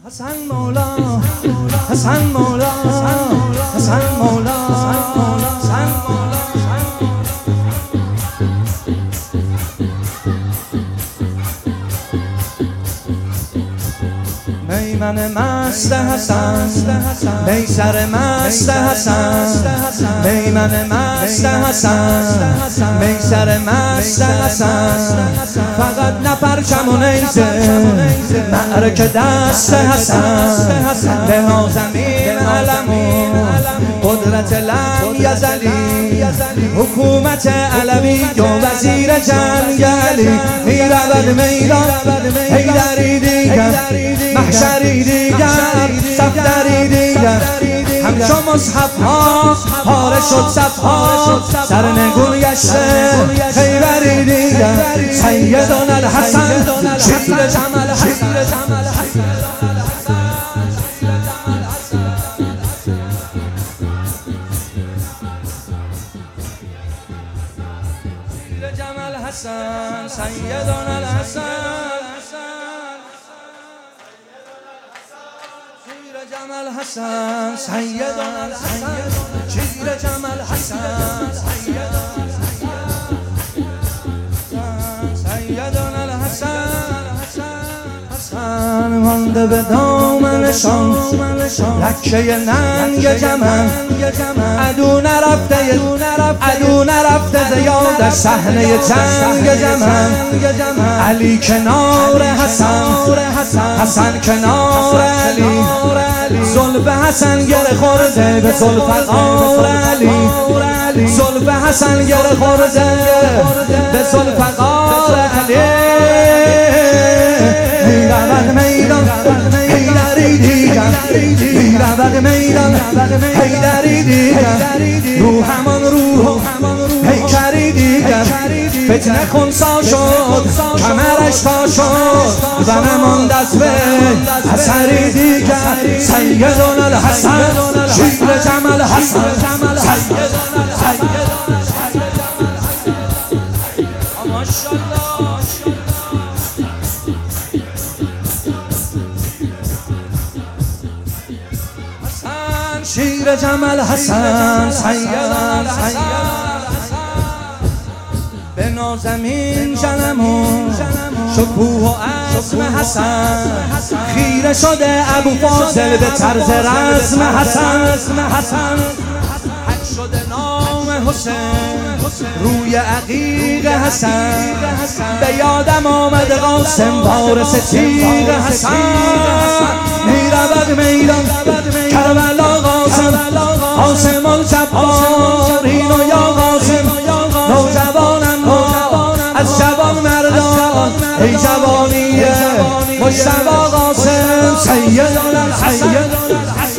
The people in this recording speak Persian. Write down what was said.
حسن مولا حسن مولا حسن مولا حسن مولا میمن مست حسن میسر مست حسن میمن مست حسن میسر مست حسن فقط نه پرچم و نیزه معرکه دست حسن به زمین علمون قدرت لم یزلی حکومت علوی و وزیر جنگ علی میرود میدان حیدری دیگر محشری دیگر صفدری دیگر همچو مصحف ها پاره شد صف ها سرنگون گشته خیبری دیگر سیدان الحسن شیر جمل حسن جمال حسن سیدان الحسن شیر جمال حسن سیدان الحسن شیر جمال حسن سیدان الحسن مانده به دامنشان لکه ننگ جمن عدو نرفته زیاد صحنه جنگ جمن علی کنار حسن حسن کنار علی زلف حسن گره خورده به ذوالفقار علی زلف حسن گره خورده به ذوالفقار علی میرود میدان حیدری دیگر میرود میدان حیدری دیگر رو همان روح پیکری دیگر فتنه خونسا شد کمرش تا شد و نماند از به اثری دیگر سیدان الحسن شیر جمال حسن سیدان الحسن ماشاءالله شیر جمال حسن سیدان به نازمین جنمون شکوه و عزم حسن خیره شده ابو فاضل به طرز رزم حسن حک شده نام حسین روی عقیق حسن به یادم آمد قاسم وارث تیغ حسن میرود میدان کربلا قاسم الجبار اینو یا قاسم نوجوانم از جوان مردان ای جوانی مجتبی قاسم سیدان الحسن